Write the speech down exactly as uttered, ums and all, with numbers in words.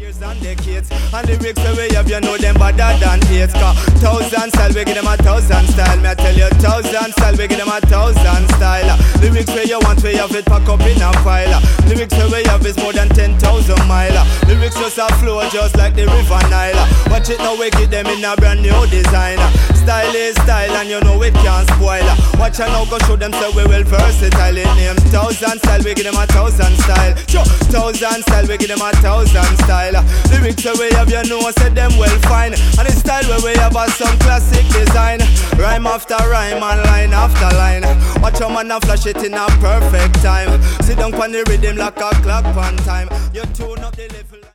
years and decades. And lyrics the way have you know them better than eight. Cause thousand style, we give them a thousand style. Me I tell you thousand style, we give them a thousand style. Lyrics where you want, where you have it pack up in a file. Lyrics where you have is more than ten thousand mile. Lyrics just a flow just like the river Nile. Watch it now, we get them in a brand new design. Style is style and you know it can't spoil. Watch out now, go show them so we will versatile. It names thousand style, we give them a thousand style. Sure, thousand style, we give them a thousand style. Lyrics the way have you know, said them well fine. And it's style where we have a some classic design. Rhyme after rhyme and line after line. Watch your man and flash it in a perfect time. Sit down on the rhythm like a clock on time. You tune up the level.